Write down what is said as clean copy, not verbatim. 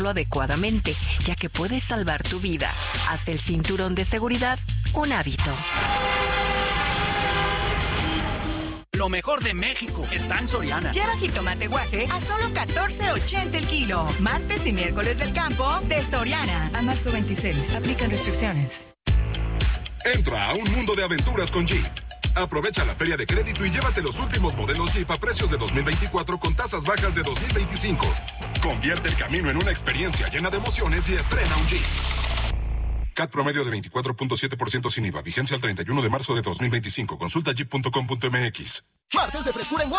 adecuadamente, ya que puede salvar tu vida. Haz del cinturón de seguridad un hábito. Lo mejor de México está en Soriana. Lleva jitomate guaje a solo $14.80 el kilo. Martes y miércoles del campo de Soriana. A marzo 26. Aplican restricciones. Entra a un mundo de aventuras con Jeep. Aprovecha la feria de crédito y llévate los últimos modelos Jeep a precios de 2024 con tasas bajas de 2025. Convierte el camino en una experiencia llena de emociones y estrena un Jeep. CAT promedio de 24.7% sin IVA. Vigencia el 31 de marzo de 2025. Consulta jeep.com.mx. Martes de frescura en Walmart.